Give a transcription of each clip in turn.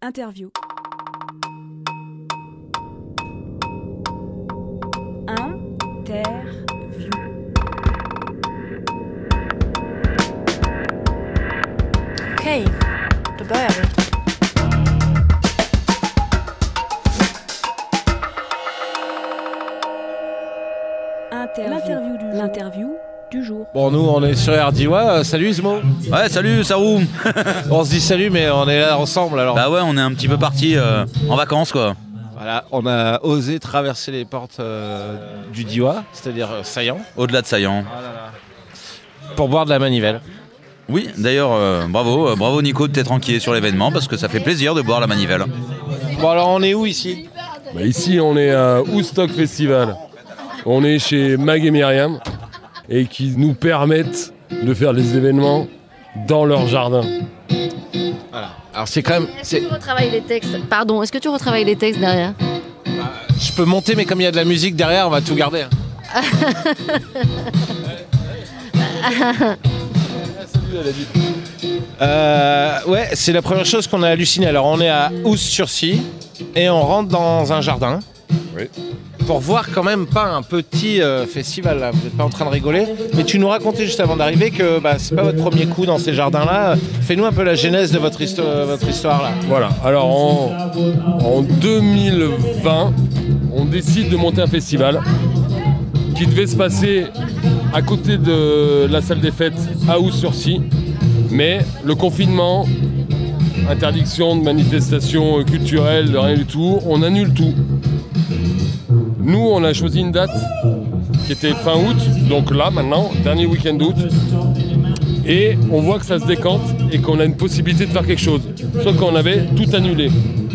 Interview. Okej, då börjar vi. L'interview du jour. Bon, nous, on est sur RDY. Salut Ismo. Ouais, salut, ça roule. On se dit salut, mais on est là ensemble alors. Bah ouais, on est un petit peu partis en vacances, quoi. Voilà, on a osé traverser les portes du Diwa, c'est-à-dire Saillant. Au-delà de Saillant. Ah là là. Pour boire de la manivelle. Oui, d'ailleurs, bravo Nico de t'être enquillé sur l'événement, parce que ça fait plaisir de boire la manivelle. Bon, alors on est où ici ? Bah ici, on est à Woodstock Festival. On est chez Mag et Myriam et qui nous permettent de faire les événements dans leur jardin. Voilà. Alors c'est quand même... Est-ce que tu retravailles les textes ? Pardon, est-ce que tu retravailles les textes derrière ? Je peux monter, mais comme il y a de la musique derrière, on va tout garder. Ouais, c'est la première chose qu'on a halluciné. Alors on est à Oust-sur-Scie et on rentre dans un jardin. Oui. Pour voir quand même pas un petit festival là, vous n'êtes pas en train de rigoler, mais tu nous racontais juste avant d'arriver que c'est pas votre premier coup dans ces jardins-là. Fais-nous un peu la genèse de votre histoire là. Voilà, alors en 2020, on décide de monter un festival qui devait se passer à côté de la salle des fêtes à Oust-sur-Scie, mais le confinement, interdiction de manifestations culturelles, de rien du tout, on annule tout. Nous, on a choisi une date qui était fin août, donc là, maintenant, dernier week-end d'août. Et on voit que ça se décante et qu'on a une possibilité de faire quelque chose. Sauf qu'on avait tout annulé.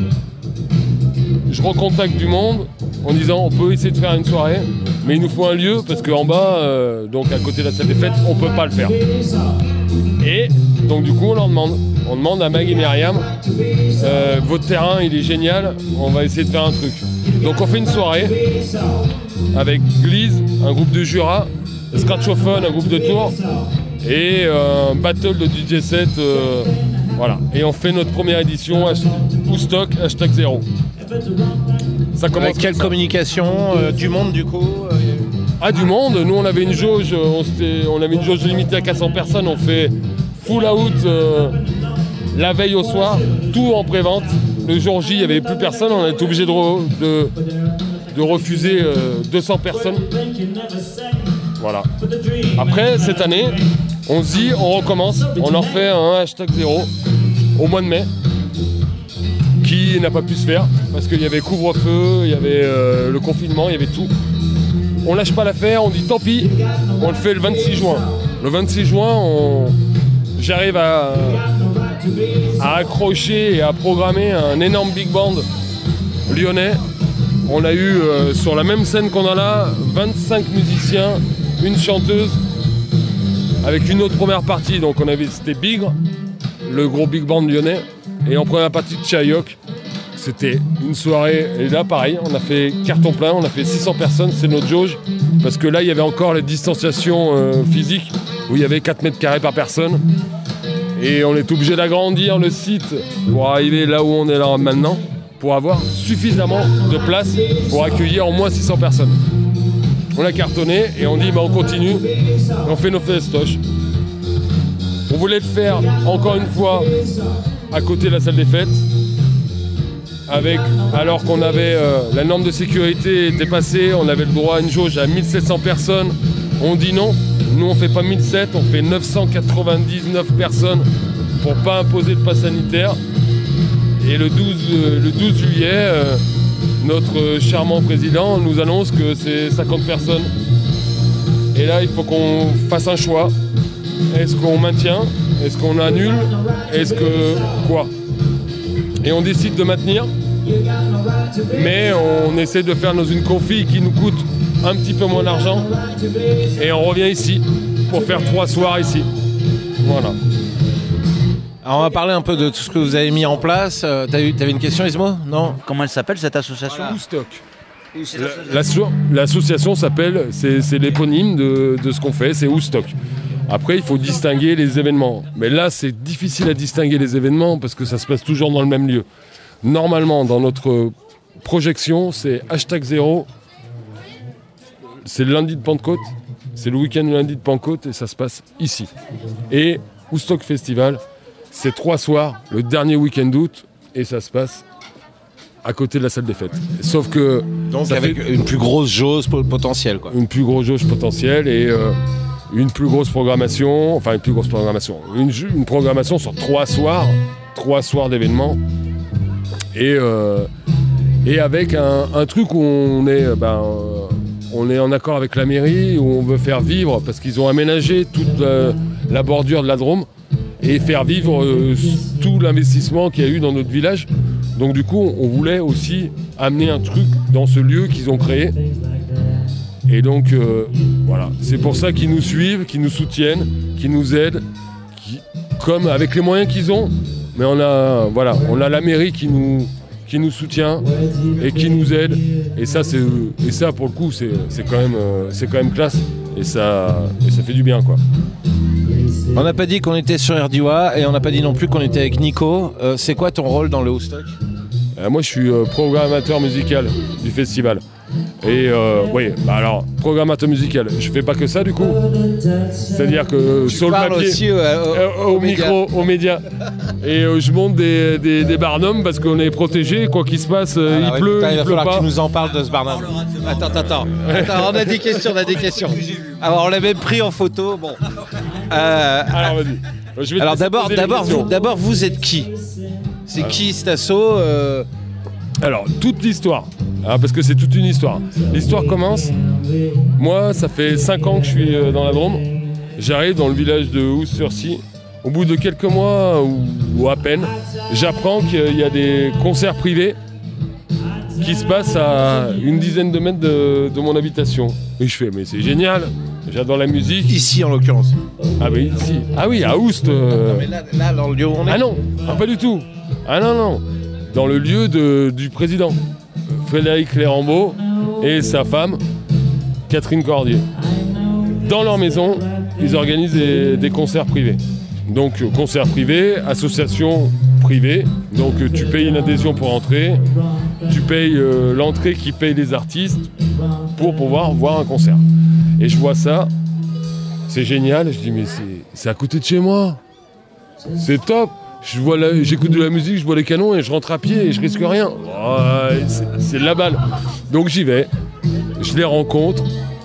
Je recontacte du monde en disant on peut essayer de faire une soirée, mais il nous faut un lieu parce qu'en bas, donc à côté de la salle des fêtes, on ne peut pas le faire. Et donc du coup, on leur demande. On demande à Mag et Myriam, votre terrain il est génial, on va essayer de faire un truc. Donc on fait une soirée avec Gliz, un groupe de Jura, Scratchophone, un groupe de Tours, et un battle de DJ set, voilà. Et on fait notre première édition, Woodstock, #0. Ça commence avec quelle communication du monde du coup du monde, nous on avait une jauge, limitée à 400 personnes, on fait full out la veille au soir, tout en pré-vente. Le jour J, il n'y avait plus personne, on a été obligé de refuser 200 personnes. Voilà. Après, cette année, on se dit, on recommence, on en refait un #0 au mois de mai, qui n'a pas pu se faire, parce qu'il y avait couvre-feu, il y avait le confinement, il y avait tout. On lâche pas l'affaire, on dit tant pis, on le fait le 26 juin. Le 26 juin, j'arrive à accrocher et à programmer un énorme big band lyonnais. On a eu sur la même scène qu'on a là 25 musiciens, une chanteuse avec une autre première partie. Donc c'était Bigre, le gros big band lyonnais, et en première partie de Chayok. C'était une soirée, et là pareil, on a fait carton plein, on a fait 600 personnes, c'est notre jauge, parce que là il y avait encore la distanciation physique, où il y avait 4 mètres carrés par personne. Et on est obligé d'agrandir le site pour arriver là où on est là maintenant, pour avoir suffisamment de place pour accueillir au moins 600 personnes. On a cartonné et on dit on continue, et on fait nos festoches. On voulait le faire encore une fois à côté de la salle des fêtes, alors qu'on avait la norme de sécurité était passée, on avait le droit à une jauge à 1700 personnes. On dit non. Nous, on fait pas 1007, on fait 999 personnes pour pas imposer le pass sanitaire. Et le 12 juillet, notre charmant président nous annonce que c'est 50 personnes. Et là, il faut qu'on fasse un choix. Est-ce qu'on maintient ? Est-ce qu'on annule ? Est-ce que quoi ? Et on décide de maintenir. Mais on essaie de faire dans une config qui nous coûte un petit peu moins d'argent, et on revient ici pour faire 3 soirs ici. Voilà. Alors on va parler un peu de tout ce que vous avez mis en place. T'avais une question, Ismo ? Non ? Comment elle s'appelle cette association ? Woodstock. L'association s'appelle, c'est l'éponyme de ce qu'on fait, c'est Woodstock. Après, il faut distinguer les événements. Mais là, c'est difficile à distinguer les événements parce que ça se passe toujours dans le même lieu. normalement, dans notre projection, c'est #0. C'est le lundi de Pentecôte. C'est le week-end du lundi de Pentecôte et ça se passe ici. Et Woodstock Festival, c'est 3 soirs, le dernier week-end d'août, et ça se passe à côté de la salle des fêtes. Sauf que... Donc avec une plus grosse jauge potentielle, quoi. Une plus grosse jauge potentielle et une plus grosse programmation, enfin une plus grosse programmation, une programmation sur 3 soirs d'événements. Et avec un truc où on est en accord avec la mairie, où on veut faire vivre, parce qu'ils ont aménagé toute la bordure de la Drôme, et faire vivre tout l'investissement qu'il y a eu dans notre village. Donc du coup, on voulait aussi amener un truc dans ce lieu qu'ils ont créé. Et donc, voilà, c'est pour ça qu'ils nous suivent, qu'ils nous soutiennent, qu'ils nous aident, comme avec les moyens qu'ils ont. Mais on a la mairie qui nous soutient et qui nous aide. Et ça, pour le coup, c'est quand même classe. Et ça fait du bien, quoi. On n'a pas dit qu'on était sur RDIWA et on n'a pas dit non plus qu'on était avec Nico. C'est quoi ton rôle dans le Woodstock ? Moi, je suis programmateur musical du festival. Et alors, programmateur musical, je fais pas que ça du coup. C'est-à-dire que sur le papier, aussi au micro, aux médias. Et je monte des barnums parce qu'on est protégé, quoi qu'il se passe, il pleut, il va falloir pas. que tu nous en parles de ce barnum. Attends, on a des questions. Alors on l'a même pris en photo, bon. Alors vas-y. Alors d'abord, vous êtes qui ? C'est qui cet assaut Alors, toute l'histoire, parce que c'est toute une histoire. L'histoire commence, moi, ça fait 5 ans que je suis dans la Drôme. J'arrive dans le village de Oust-sur-Scie. Au bout de quelques mois, ou à peine, j'apprends qu'il y a des concerts privés qui se passent à une dizaine de mètres de mon habitation. Et je fais, mais c'est génial, j'adore la musique. Ici en l'occurrence. Ah oui, ici. Ah oui, à Oust. Non, mais là, dans le lieu où on est. Ah non, pas du tout. Ah non. Dans le lieu du président, Frédéric Lérambeau, et sa femme, Catherine Cordier. Dans leur maison, ils organisent des concerts privés. Donc concerts privés, association privée. Donc tu payes une adhésion pour entrer, tu payes l'entrée qui paye les artistes pour pouvoir voir un concert. Et je vois ça, c'est génial, je dis mais c'est à côté de chez moi, c'est top. J'écoute de la musique, je vois les canons et je rentre à pied et je risque rien. Oh, c'est de la balle. Donc j'y vais, je les rencontre,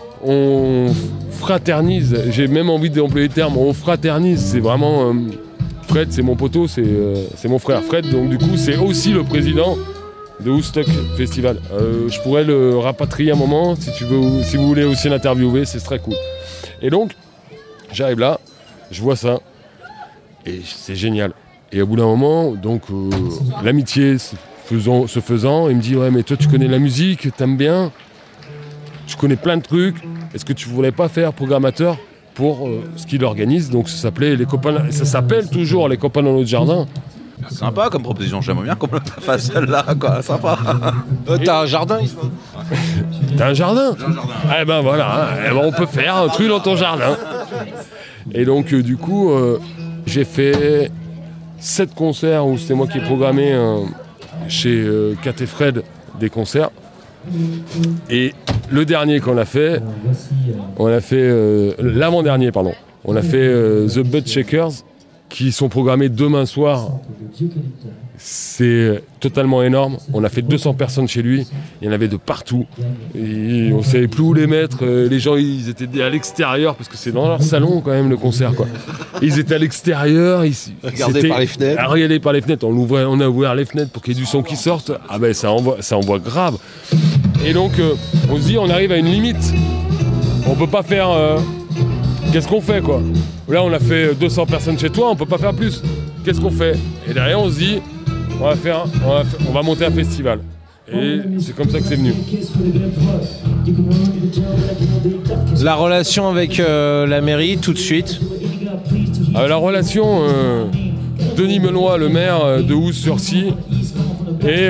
on fraternise. J'ai même envie d'employer le terme, on fraternise. C'est vraiment... Fred, c'est mon poteau, c'est mon frère Fred. Donc du coup, c'est aussi le président de Woodstock Festival. Je pourrais le rapatrier un moment, si vous voulez aussi l'interviewer, c'est très cool. Et donc, j'arrive là, je vois ça, et c'est génial. Et au bout d'un moment, donc l'amitié se faisant, il me dit « Ouais, mais toi, tu connais la musique, t'aimes bien, tu connais plein de trucs, est-ce que tu voudrais pas faire programmateur pour ce qu'il organise ?» Donc ça s'appelle toujours Les Copains dans notre jardin. Sympa comme proposition, j'aimerais bien qu'on me fasse celle-là, quoi, sympa. T'as un jardin ici ? T'as un jardin ? J'ai un jardin. Eh ben voilà, on peut faire un truc dans ton jardin. Et donc du coup, j'ai fait 7 concerts où c'était moi qui ai programmé chez Kat et Fred des concerts. Et le dernier qu'on a fait, l'avant-dernier, pardon. On a fait The Butt Shakers, qui sont programmés demain soir. C'est totalement énorme. On a fait 200 personnes chez lui. Il y en avait de partout. Et on ne savait plus où les mettre. Les gens, ils étaient à l'extérieur, parce que c'est dans leur salon quand même le concert, quoi. Ils étaient à l'extérieur. Regardez par les fenêtres. Regardez par les fenêtres. On a ouvert les fenêtres pour qu'il y ait du son qui sorte. Ah ben ça envoie grave. Et donc on se dit, on arrive à une limite. On peut pas faire... Qu'est-ce qu'on fait, quoi ? Là, on a fait 200 personnes chez toi, on peut pas faire plus. Qu'est-ce qu'on fait ? Et derrière, on se dit, on va monter un festival. Et c'est comme ça que c'est venu. La relation avec la mairie, tout de suite. La relation, Denis Menoy, le maire de Oust-sur-Scie, et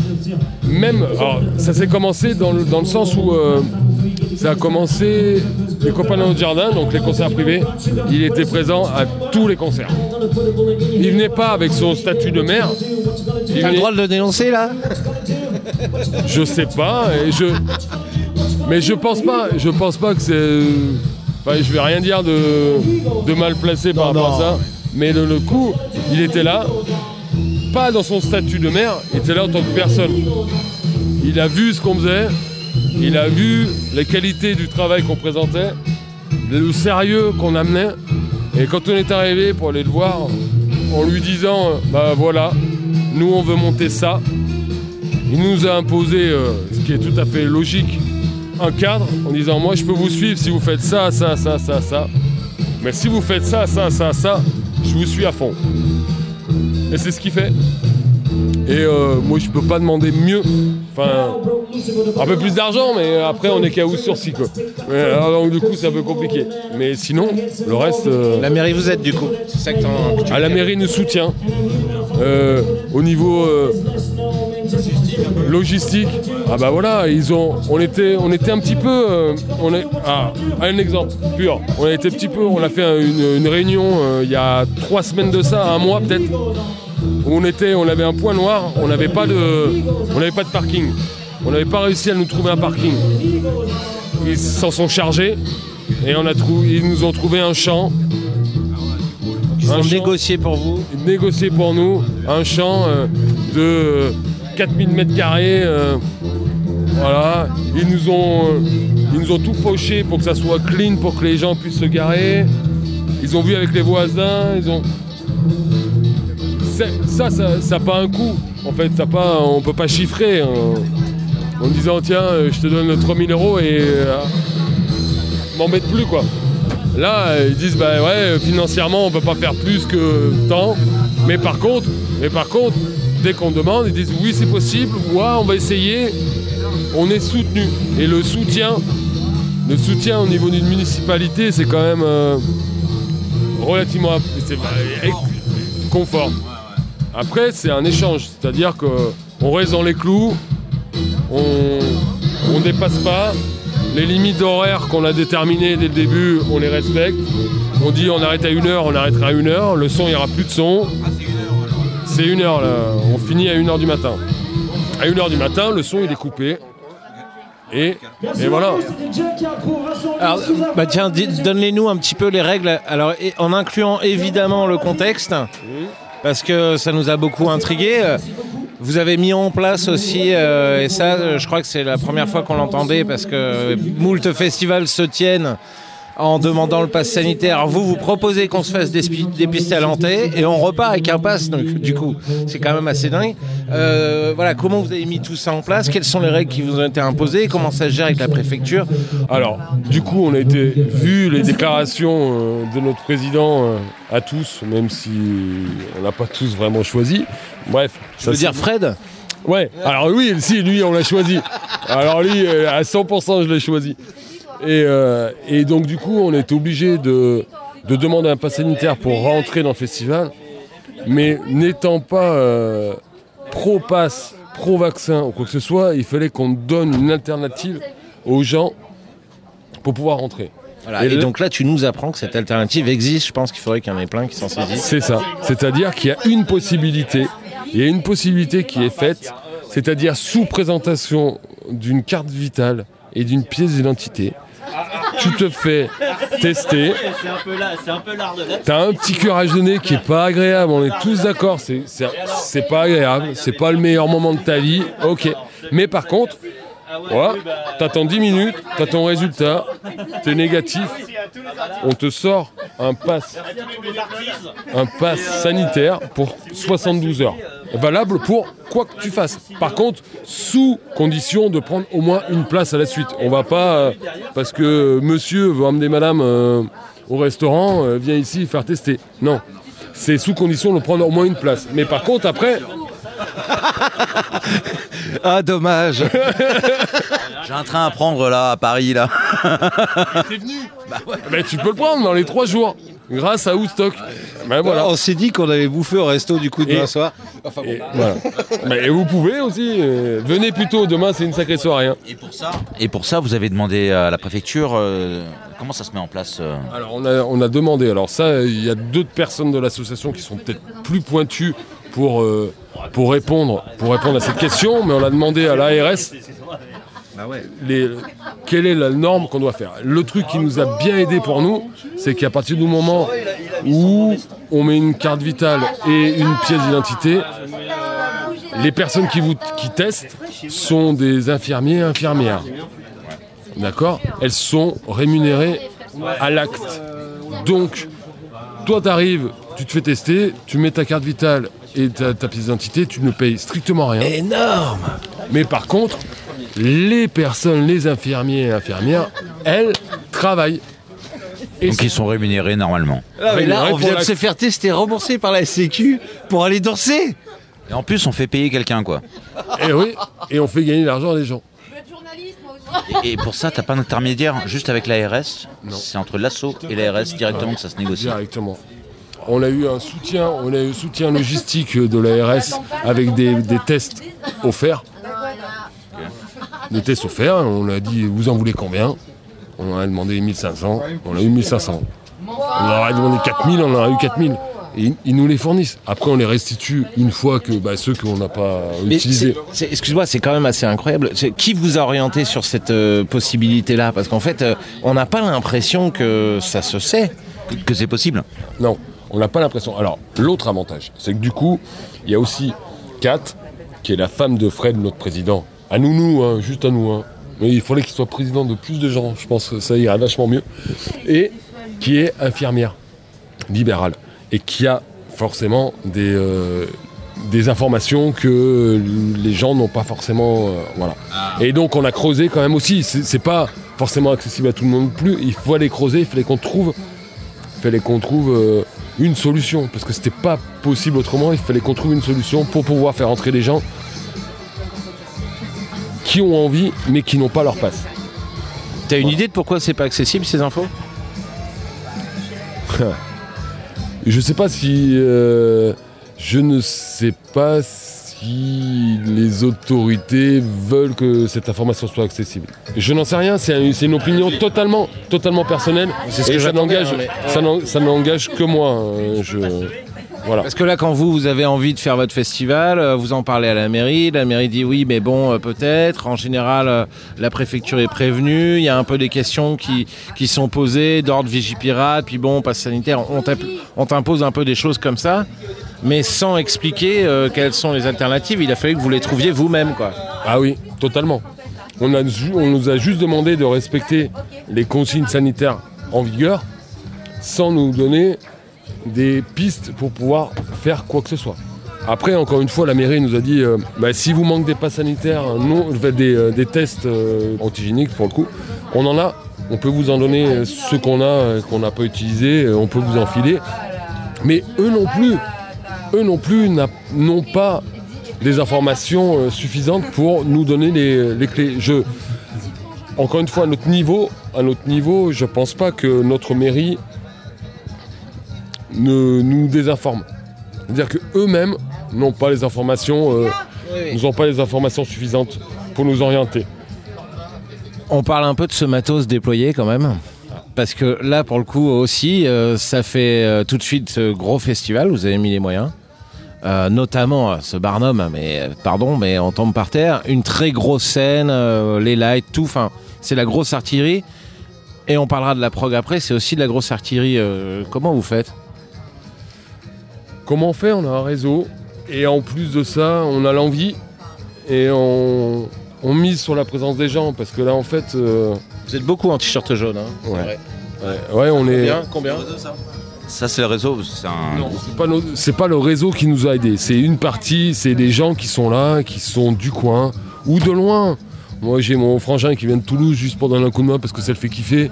même, alors, ça s'est commencé dans le sens où ça a commencé les copains de notre jardin, donc les concerts privés, il était présent à tous les concerts. Il venait pas avec son statut de maire. T'as le droit de le dénoncer là? Je sais pas, mais je pense pas que c'est. Enfin, je vais rien dire de mal placé par rapport à ça, mais le coup, il était là, pas dans son statut de maire, il était là en tant que personne. Il a vu ce qu'on faisait, il a vu les qualités du travail qu'on présentait, le sérieux qu'on amenait, et quand on est arrivé pour aller le voir, en lui disant, bah voilà, nous on veut monter ça, il nous a imposé, ce qui est tout à fait logique, un cadre en disant moi je peux vous suivre si vous faites ça, mais si vous faites ça, je vous suis à fond. Et c'est ce qu'il fait. Et moi je peux pas demander mieux. Enfin, un peu plus d'argent, mais après on est qu'à ou sursis quoi. Donc du coup c'est un peu compliqué. Mais sinon, le reste. La mairie vous aide du coup. C'est ça que la mairie nous soutient. Au niveau logistique, ah bah voilà, on était un petit peu, un exemple pur. On a fait une réunion il y a 3 semaines de ça, un mois peut-être. On avait un point noir, on n'avait pas de parking. On n'avait pas réussi à nous trouver un parking. Ils s'en sont chargés et ils nous ont trouvé un champ. Ils ont négocié pour vous. Négocié pour nous un champ de 4000 m². Voilà. Ils nous ont tout fauché pour que ça soit clean, pour que les gens puissent se garer. Ils ont vu avec les voisins. Ça n'a pas un coût. En fait, on ne peut pas chiffrer en disant tiens, je te donne 3000 € et m'embête plus quoi. Là, ils disent bah ouais, financièrement on peut pas faire plus que tant. Mais par contre, dès qu'on demande, ils disent oui c'est possible, ouais on va essayer. On est soutenu. Et le soutien au niveau d'une municipalité, c'est quand même relativement confort. Après, c'est un échange, c'est-à-dire qu'on reste dans les clous, on dépasse pas. Les limites horaires qu'on a déterminées dès le début, on les respecte. On dit on arrête à 1h, on arrêtera à 1h. Le son, il n'y aura plus de son. C'est 1h là. On finit à 1h du matin. À 1h du matin, le son il est coupé. Et voilà. Alors, bah tiens, donne-les-nous un petit peu les règles. Alors, en incluant évidemment le contexte, parce que ça nous a beaucoup intrigués. Vous avez mis en place aussi, et ça, je crois que c'est la première fois qu'on l'entendait, parce que moult festivals se tiennent en demandant le pass sanitaire. Alors vous proposez qu'on se fasse dépister à l'entrée et on repart avec un pass. Donc du coup, c'est quand même assez dingue. Voilà, comment vous avez mis tout ça en place? Quelles sont les règles qui vous ont été imposées? Comment ça se gère avec la préfecture? Alors, du coup, on a vu les déclarations de notre président à tous, même si on n'a pas tous vraiment choisi. Bref. Ça veut dire Fred? Ouais, alors oui, si, lui, on l'a choisi. Alors lui, à 100%, je l'ai choisi. Et donc du coup on est obligé de demander un pass sanitaire pour rentrer dans le festival, mais n'étant pas pro-pass, pro-vaccin ou quoi que ce soit, il fallait qu'on donne une alternative aux gens pour pouvoir rentrer. Voilà, et donc là tu nous apprends que cette alternative existe. Je pense qu'il faudrait qu'il y en ait plein qui s'en saisissent. C'est ça, c'est-à-dire qu'il y a une possibilité, il y a une possibilité qui est faite, c'est-à-dire sous présentation d'une carte vitale et d'une pièce d'identité. Tu te fais tester. C'est un peu l'art de l'être. T'as un petit curage de nez qui est pas agréable, on est tous d'accord, c'est pas agréable, c'est pas le meilleur moment de ta vie, ok. Mais par contre, voilà, t'attends 10 minutes, t'as ton résultat, t'es négatif, on te sort un pass sanitaire pour 72 heures. Valable pour quoi que tu fasses. Par contre, sous condition de prendre au moins une place à la suite. On va pas, parce que monsieur veut emmener madame au restaurant, vient ici faire tester. Non. C'est sous condition de prendre au moins une place. Mais par contre, après... Ah, dommage. J'ai un train à prendre là, à Paris, là. T'es venu? Bah ouais. Bah, tu peux le prendre dans les 3 jours, grâce à Woodstock. Ben voilà. On s'est dit qu'on allait bouffer au resto du coup demain soir. Enfin bon. Voilà. Et vous pouvez aussi. Venez plus tôt, demain c'est une sacrée soirée. Hein. Et pour ça, vous avez demandé à la préfecture comment ça se met en place Alors on a demandé. Alors ça, il y a d'autres personnes de l'association qui sont peut-être plus pointues pour répondre à cette question, mais on a demandé à l'ARS quelle est la norme qu'on doit faire. Le truc qui nous a bien aidé pour nous, c'est qu'à partir du moment où on met une carte vitale et une pièce d'identité, les personnes qui testent sont des infirmiers et infirmières. D'accord ? Elles sont rémunérées à l'acte. Donc, toi t'arrives, tu te fais tester, tu mets ta carte vitale et ta pièce d'identité, tu ne payes strictement rien. Énorme. Mais par contre, les personnes, les infirmiers et infirmières, elles travaillent. Et donc ils sont rémunérés normalement. Mais là, on vient de se faire tester, remboursé par la Sécu pour aller danser. Et en plus, on fait payer quelqu'un, quoi. Et oui, et on fait gagner de l'argent à des gens. Et pour ça, t'as pas d'intermédiaire juste avec l'ARS ? Non. C'est entre l'ASSO et l'ARS directement que ça se négocie. Directement. On a eu un soutien logistique de l'ARS avec des tests offerts. Des tests offerts, on a dit vous en voulez combien ? On a demandé 1500, on a eu 1500. On leur a demandé 4000, on en a eu 4000. Et ils nous les fournissent. Après, on les restitue une fois que ceux qu'on n'a pas utilisés. Excuse-moi, c'est quand même assez incroyable. Qui vous a orienté sur cette possibilité-là ? Parce qu'en fait, on n'a pas l'impression que ça se sait. Que c'est possible ? Non, on n'a pas l'impression. Alors, l'autre avantage, c'est que du coup, il y a aussi Kat, qui est la femme de Fred, notre président. À nous, juste à nous. Mais il faudrait qu'il soit président de plus de gens. Je pense que ça irait vachement mieux. Et qui est infirmière libérale. Et qui a forcément des informations que les gens n'ont pas forcément. Voilà. Et donc on a creusé quand même aussi. C'est pas forcément accessible à tout le monde non plus. Il faut aller creuser, il fallait qu'on trouve une solution. Parce que c'était pas possible autrement. Il fallait qu'on trouve une solution pour pouvoir faire entrer les gens qui ont envie mais qui n'ont pas leur passe. T'as une idée de pourquoi c'est pas accessible ces infos ? Je sais pas si je ne sais pas si les autorités veulent que cette information soit accessible. Je n'en sais rien, c'est une opinion totalement personnelle. C'est ce que ça n'engage que moi. Voilà. Parce que là, quand vous avez envie de faire votre festival, vous en parlez à la mairie dit oui, mais bon, peut-être. En général, la préfecture est prévenue, il y a un peu des questions qui sont posées d'ordre Vigipirate, puis bon, passe sanitaire, on t'impose un peu des choses comme ça, mais sans expliquer quelles sont les alternatives. Il a fallu que vous les trouviez vous-même, quoi. Ah oui, totalement. On nous a juste demandé de respecter les consignes sanitaires en vigueur, sans nous donner des pistes pour pouvoir faire quoi que ce soit. Après, encore une fois, la mairie nous a dit si vous manque des passes sanitaires, des tests antigéniques pour le coup, on en a, on peut vous en donner ceux qu'on n'a pas utilisés, on peut vous en filer. Mais eux non plus n'ont pas des informations suffisantes pour nous donner les clés. Encore une fois, à notre niveau, je pense pas que notre mairie ne nous désinforme. C'est-à-dire qu'eux-mêmes n'ont pas les informations, suffisantes pour nous orienter. On parle un peu de ce matos déployé quand même, parce que là, pour le coup aussi, ça fait tout de suite gros festival, vous avez mis les moyens. Notamment ce Barnum, mais on tombe par terre. Une très grosse scène, les lights, tout, enfin, c'est la grosse artillerie. Et on parlera de la prog après, c'est aussi de la grosse artillerie. Comment vous faites ? Comment on fait ? On a un réseau, et en plus de ça, on a l'envie, et on mise sur la présence des gens, parce que là, en fait... Vous êtes beaucoup en t-shirt jaune, hein ? Ouais, on est... Combien ? Ça, c'est le réseau. Non, c'est pas le réseau qui nous a aidés. C'est une partie, c'est des gens qui sont là, qui sont du coin, ou de loin. Moi, j'ai mon frangin qui vient de Toulouse juste pour donner un coup de main, parce que ça le fait kiffer.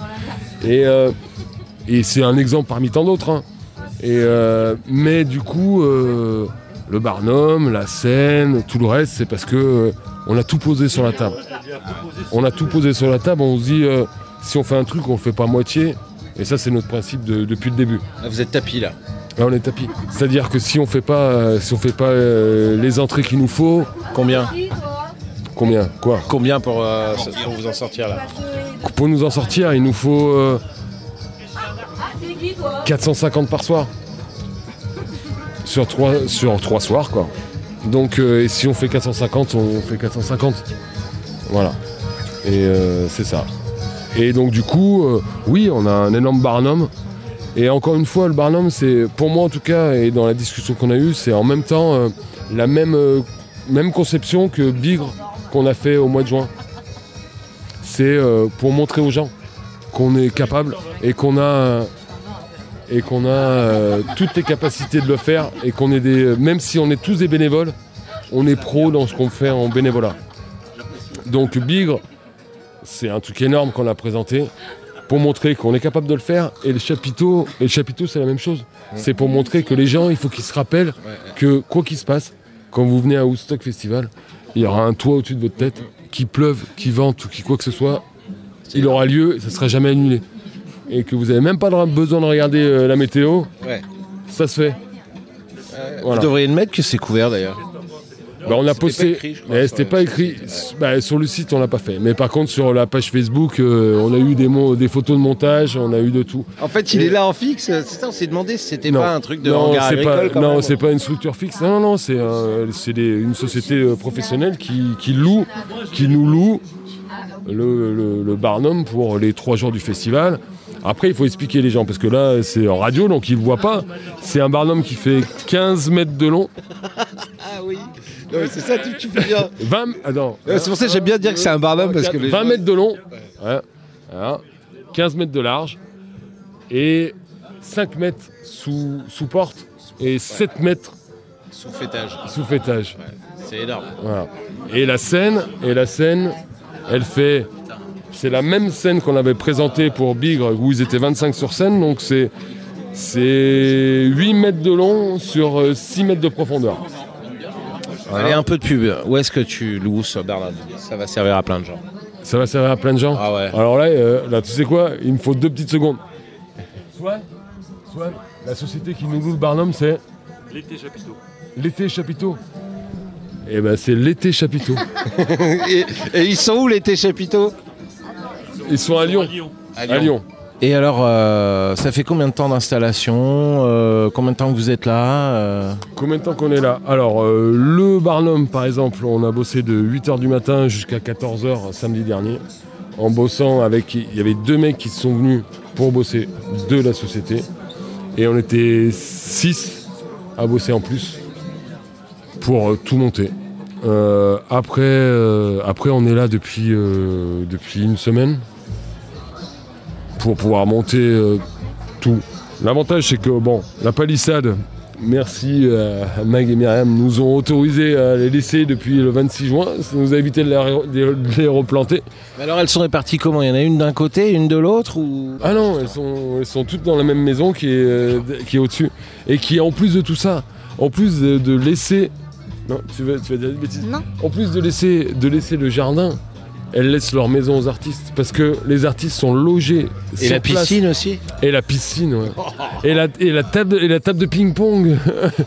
Et c'est un exemple parmi tant d'autres, hein. Mais du coup, le Barnum, la scène, tout le reste, c'est parce que on a tout posé sur la table. On se dit, si on fait un truc, on le fait pas à moitié. Et ça, c'est notre principe depuis le début. Là, vous êtes tapis là. Là, on est tapis. C'est-à-dire que si on fait pas les entrées qu'il nous faut... Combien Quoi Combien pour vous en sortir là? Pour nous en sortir, il nous faut 450 par soir. Sur trois soirs, quoi. Donc, et si on fait 450, on fait 450. Voilà. Et c'est ça. Et donc, du coup, oui, on a un énorme Barnum. Et encore une fois, le Barnum, c'est, pour moi en tout cas, et dans la discussion qu'on a eue, c'est en même temps la même conception que Bigre qu'on a fait au mois de juin. C'est pour montrer aux gens qu'on est capable et qu'on a toutes les capacités de le faire et qu'on est même si on est tous des bénévoles, on est pros dans ce qu'on fait en bénévolat. Donc Bigre, c'est un truc énorme qu'on a présenté pour montrer qu'on est capable de le faire, et le chapiteau c'est la même chose. C'est pour montrer que les gens, il faut qu'ils se rappellent que quoi qu'il se passe, quand vous venez à Woodstock Festival, il y aura un toit au-dessus de votre tête, qu'il pleuve, qu'il vente ou qu'il quoi que ce soit, il aura lieu et ça ne sera jamais annulé. Et que vous n'avez même pas besoin de regarder la météo, ça se fait. Voilà. Vous devriez le mettre que c'est couvert d'ailleurs. On a posté, mais c'était pas écrit. Sur le site, on l'a pas fait. Mais par contre, sur la page Facebook, on a eu des photos de montage, on a eu de tout. En fait, il est là en fixe. C'est ça, on s'est demandé si c'était pas un truc de hangar agricole. Non, c'est pas une structure fixe. Non, c'est une société professionnelle qui nous loue le Barnum pour les 3 jours du festival. Après, il faut expliquer les gens, parce que là, c'est en radio, donc ils ne le voient pas. C'est un Barnum qui fait 15 mètres de long. Ah oui. Non, mais c'est ça, tu fais bien. 20... Attends. C'est pour ça que j'aime bien dire que c'est un Barnum, parce que 20 mètres de long, 15 mètres de large, et 5 mètres sous porte, et 7 mètres sous fêtage. Ouais, c'est énorme. Voilà. Et la scène, elle fait... C'est la même scène qu'on avait présentée pour Bigre, où ils étaient 25 sur scène, donc c'est 8 mètres de long sur 6 mètres de profondeur. Voilà. Allez, un peu de pub. Où est-ce que tu loues ce Barnum? Ça va servir à plein de gens. Ça va servir à plein de gens? Ah ouais. Alors là, tu sais quoi? Il me faut 2 petites secondes. Swan, la société qui nous loue le Barnum, c'est... L'été Chapiteau. Eh ben, c'est l'été Chapiteau. et ils sont où l'été Chapiteau? Ils sont à Lyon. À Lyon. Et alors, ça fait combien de temps d'installation? Combien de temps que vous êtes là? Combien de temps qu'on est là? Alors, le Barnum, par exemple, on a bossé de 8h du matin jusqu'à 14h samedi dernier. En bossant avec... Il y avait 2 mecs qui sont venus pour bosser de la société. Et on était 6 à bosser en plus pour tout monter. Après, on est là depuis une semaine pour pouvoir monter tout. L'avantage, c'est que la palissade, merci à Mag et Myriam, nous ont autorisé à les laisser depuis le 26 juin. Ça nous a évité de les replanter. Mais alors, elles sont réparties comment? Il y en a une d'un côté, une de l'autre ou... Ah non, elles sont toutes dans la même maison qui est au-dessus. Et qui, en plus de tout ça, en plus de laisser... Non, tu vas dire des bêtises. Non. En plus de laisser le jardin, elles laissent leur maison aux artistes. Parce que les artistes sont logés et la piscine aussi. Et la piscine, ouais. Et la table de ping-pong.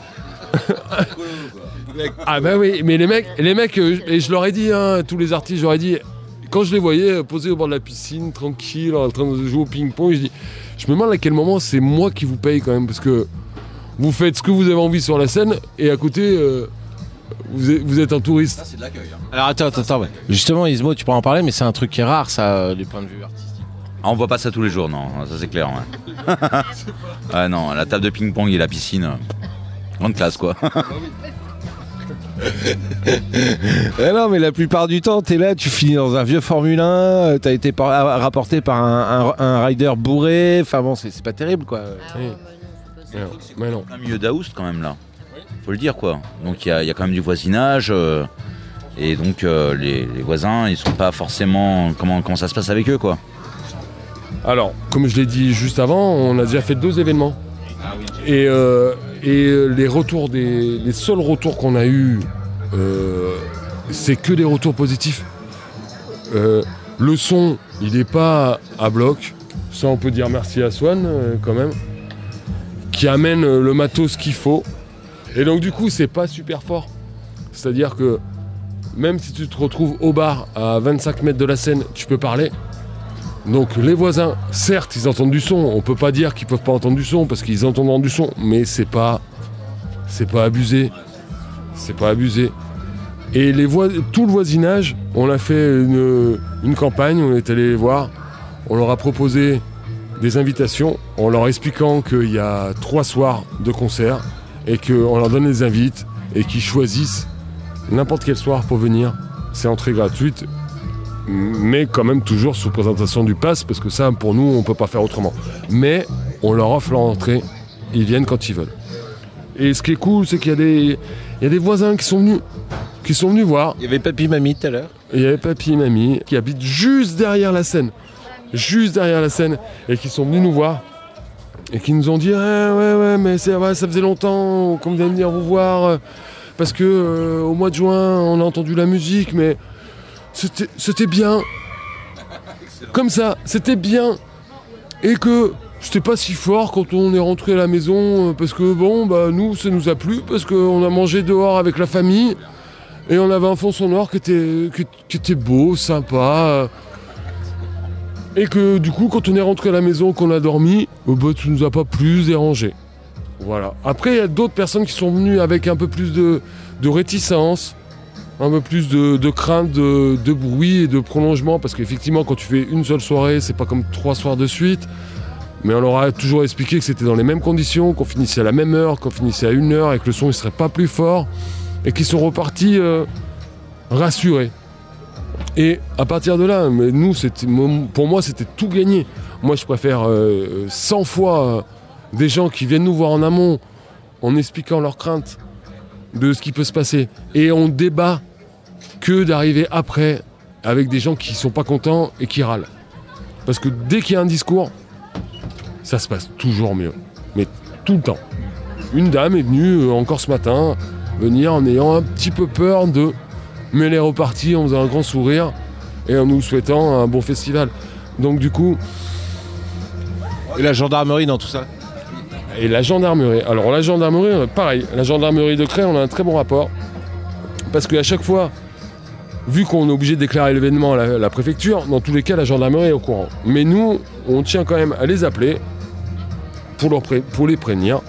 Ah bah oui, mais les mecs, et je leur ai dit, tous les artistes, je leur ai dit, quand je les voyais posés au bord de la piscine, tranquille, en train de jouer au ping-pong, je me demande à quel moment c'est moi qui vous paye quand même. Parce que vous faites ce que vous avez envie sur la scène, et à côté... Vous êtes un touriste. C'est de l'accueil. Alors attends. Ouais. Justement, Ismo, tu pourras en parler, mais c'est un truc qui est rare, ça, du point de vue artistique. On voit pas ça tous les jours, non, ça c'est clair. Ouais. Ah non, la table de ping-pong et la piscine, grande classe quoi. Non, mais la plupart du temps, t'es là, tu finis dans un vieux Formule 1, t'as été rapporté par un rider bourré, enfin bon, c'est pas terrible quoi. Mais non. Un milieu d'Aoust quand même là. Faut le dire quoi. Donc il y a quand même du voisinage et donc les voisins ils sont pas forcément comment ça se passe avec eux quoi. Alors comme je l'ai dit juste avant, on a déjà fait 2 événements et les retours les seuls retours qu'on a eu c'est que des retours positifs. Le son il est pas à bloc, Ça, on peut dire merci à Swan, quand même, qui amène le matos qu'il faut. Et donc, du coup, c'est pas super fort. C'est-à-dire que même si tu te retrouves au bar à 25 mètres de la scène, tu peux parler. Donc, les voisins, certes, ils entendent du son. On peut pas dire qu'ils peuvent pas entendre du son parce qu'ils entendront du son. Mais c'est pas abusé. C'est pas abusé. Et tout le voisinage, on a fait une campagne, on est allé les voir. On leur a proposé des invitations en leur expliquant qu'il y a 3 soirs de concert et qu'on leur donne les invites et qu'ils choisissent n'importe quel soir pour venir. C'est entrée gratuite, mais quand même toujours sous présentation du pass parce que ça, pour nous, on ne peut pas faire autrement. Mais on leur offre leur entrée, ils viennent quand ils veulent. Et ce qui est cool, c'est qu'il y a des voisins qui sont venus voir. Il y avait Papy Mamie tout à l'heure. Il y avait Papy et Mamie qui habitent juste derrière la scène. Et qui sont venus nous voir et qui nous ont dit ouais mais ça faisait longtemps qu'on venait venir vous voir parce que au mois de juin on a entendu la musique mais c'était bien comme ça, c'était bien et que c'était pas si fort quand on est rentré à la maison parce que nous ça nous a plu parce qu'on a mangé dehors avec la famille et on avait un fond sonore qui était beau, sympa. Et que du coup, quand on est rentré à la maison, qu'on a dormi, tu nous as pas plus dérangé. Voilà. Après, il y a d'autres personnes qui sont venues avec un peu plus de réticence, un peu plus de crainte de bruit et de prolongement, parce qu'effectivement, quand tu fais une seule soirée, c'est pas comme 3 soirs de suite. Mais on leur a toujours expliqué que c'était dans les mêmes conditions, qu'on finissait à la même heure, qu'on finissait à 1h et que le son ne serait pas plus fort, et qu'ils sont repartis rassurés. Et à partir de là, pour moi, c'était tout gagné. Moi, je préfère 100 fois des gens qui viennent nous voir en amont en expliquant leurs craintes de ce qui peut se passer. Et on débat que d'arriver après avec des gens qui sont pas contents et qui râlent. Parce que dès qu'il y a un discours, ça se passe toujours mieux. Mais tout le temps. Une dame est venue encore ce matin venir en ayant un petit peu peur de... Mais elle est repartie en faisant un grand sourire et en nous souhaitant un bon festival. Donc du coup... Et la gendarmerie dans tout ça ? Et la gendarmerie. Alors la gendarmerie, pareil. La gendarmerie de Cray, on a un très bon rapport. Parce qu'à chaque fois, vu qu'on est obligé de déclarer l'événement à la préfecture, dans tous les cas, la gendarmerie est au courant. Mais nous, on tient quand même à les appeler pour les prévenir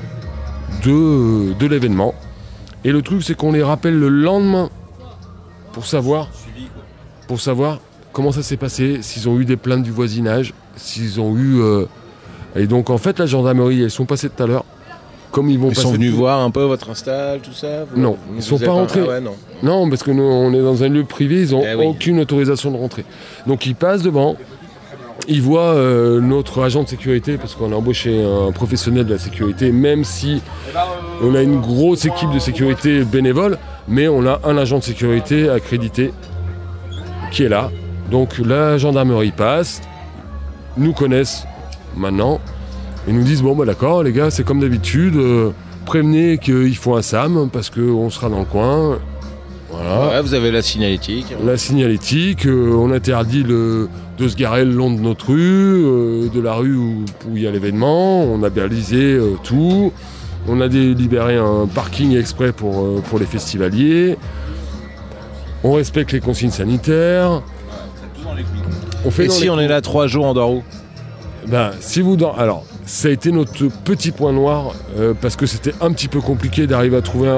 de l'événement. Et le truc, c'est qu'on les rappelle le lendemain pour savoir comment ça s'est passé, s'ils ont eu des plaintes du voisinage, s'ils ont eu... Et donc en fait la gendarmerie, ils sont passés tout à l'heure, comme ils vont passer... Ils sont venus voir un peu votre install, tout ça Non, ils sont pas rentrés. Ah ouais, non, parce que nous on est dans un lieu privé, ils n'ont aucune autorisation de rentrer. Donc ils passent devant, ils voient notre agent de sécurité, parce qu'on a embauché un professionnel de la sécurité, même si on a une grosse équipe de sécurité bénévole, mais on a un agent de sécurité accrédité qui est là. Donc la gendarmerie passe, nous connaissent maintenant, et nous disent d'accord les gars, c'est comme d'habitude, prévenez qu'il faut un SAM, parce qu'on sera dans le coin. Voilà. Ouais, vous avez la signalétique. La signalétique, on interdit de se garer le long de notre rue, de la rue où il y a l'événement, on a balisé tout. On a libéré un parking exprès pour les festivaliers. On respecte les consignes sanitaires. Et si on est là 3 jours en dehors où ? Alors, ça a été notre petit point noir parce que c'était un petit peu compliqué d'arriver à trouver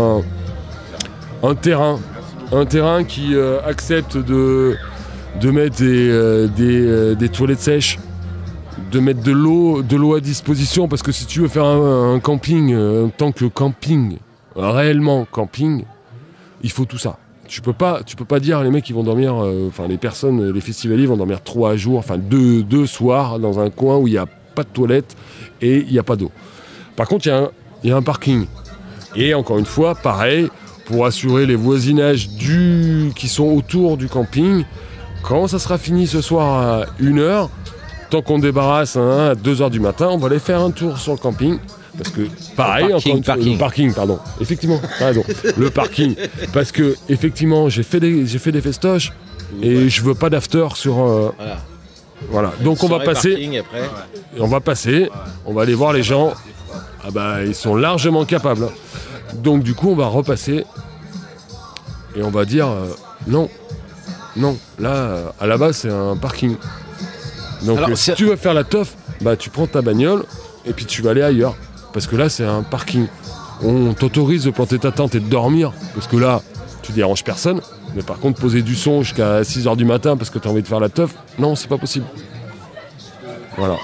un terrain qui accepte de mettre des toilettes sèches, de mettre de l'eau à disposition, parce que si tu veux faire un camping, en tant que camping, réellement camping, il faut tout ça. Tu peux pas dire les mecs ils vont dormir, les festivaliers vont dormir 3 jours, 2 soirs dans un coin où il n'y a pas de toilette et il n'y a pas d'eau. Par contre, il y a un parking. Et encore une fois, pareil, pour assurer les voisinages qui sont autour du camping, quand ça sera fini ce soir à 1h, tant qu'on débarrasse à 2h du matin, on va aller faire un tour sur le camping. Parce que, pareil, le parking, pardon. Effectivement, t'as raison. Le parking. Parce que, effectivement, j'ai fait des festoches et je veux pas d'after sur. Voilà. Voilà, donc on va passer, Parking après. et on va passer, on va aller voir les gens. Ah bah ils sont largement capables. Donc du coup on va repasser et on va dire non, là à la base c'est un parking. Donc Alors, si tu veux faire la teuf, bah tu prends ta bagnole et puis tu vas aller ailleurs. Parce que là c'est un parking. On t'autorise de planter ta tente et de dormir, parce que là tu déranges personne. Mais par contre poser du son jusqu'à 6h du matin parce que tu as envie de faire la teuf, non c'est pas possible. Voilà.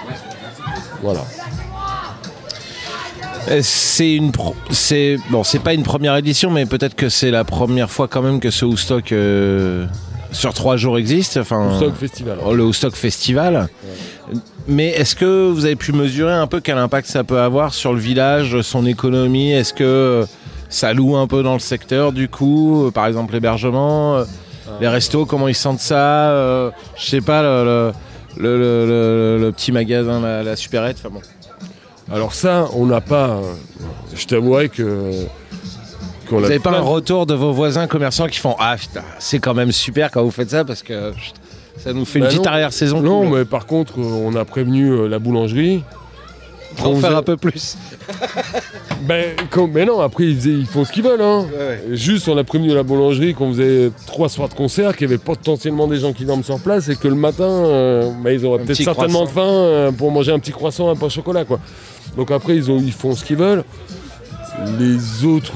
C'est pas une première édition, mais peut-être que c'est la première fois quand même que ce Woodstock sur 3 jours existe. Enfin, Woodstock Festival. Le Woodstock Festival. Ouais. Mais est-ce que vous avez pu mesurer un peu quel impact ça peut avoir sur le village, son économie? Est-ce que ça loue un peu dans le secteur du coup, par exemple l'hébergement, les restos, comment ils sentent ça, je sais pas, le petit magasin, la supérette, enfin bon. Alors ça, on n'a pas. Je t'avouerai que. Vous n'avez pas un retour de vos voisins commerçants qui font ah putain, c'est quand même super quand vous faites ça parce que ça nous fait une petite arrière-saison. Non, mais par contre, on a prévenu la boulangerie. Pour faire un peu plus. Mais non, après ils font ce qu'ils veulent. Hein. Ouais. Juste, on a prévenu la boulangerie qu'on faisait 3 soirs de concert, qu'il y avait potentiellement des gens qui dorment sur place et que le matin, ils auraient peut-être certainement faim pour manger un petit croissant, un pain au chocolat, quoi. Donc après, ils font ce qu'ils veulent. Les autres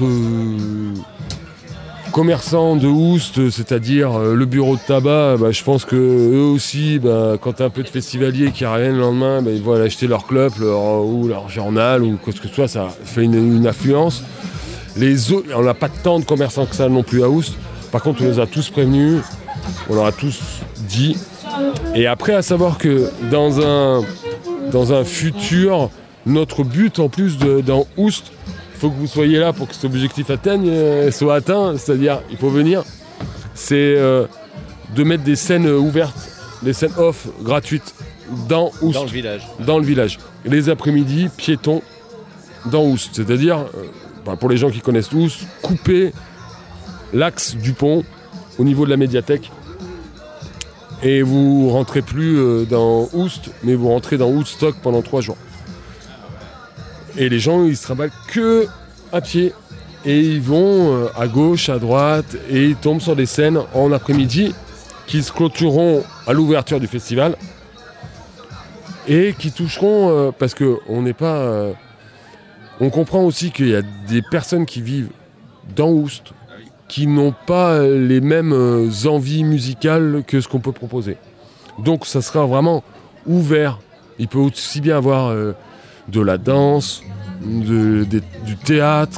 commerçants de Oust, c'est-à-dire le bureau de tabac, je pense que eux aussi, quand t'as un peu de festivaliers qui reviennent le lendemain, ils vont aller acheter leur club ou leur journal ou quoi que ce soit, ça fait une affluence. Les autres, on n'a pas tant de commerçants que ça non plus à Oust. Par contre, on les a tous prévenus, on leur a tous dit. Et après, à savoir que dans un futur, notre but en plus dans Oust, il faut que vous soyez là pour que cet objectif soit atteint, c'est-à-dire il faut venir, c'est de mettre des scènes ouvertes, des scènes off gratuites dans Oust. Dans le village. Les après-midi, piétons dans Oust. C'est-à-dire, pour les gens qui connaissent Oust, couper l'axe du pont au niveau de la médiathèque. Et vous rentrez plus dans Oust, mais vous rentrez dans Woodstock pendant 3 jours. Et les gens, ils se trimballent que à pied. Et ils vont à gauche, à droite, et ils tombent sur des scènes en après-midi qui se clôtureront à l'ouverture du festival. Et qui toucheront, parce qu'on n'est pas... on comprend aussi qu'il y a des personnes qui vivent dans Oust, qui n'ont pas les mêmes envies musicales que ce qu'on peut proposer. Donc ça sera vraiment ouvert. Il peut aussi bien avoir... de la danse, du théâtre,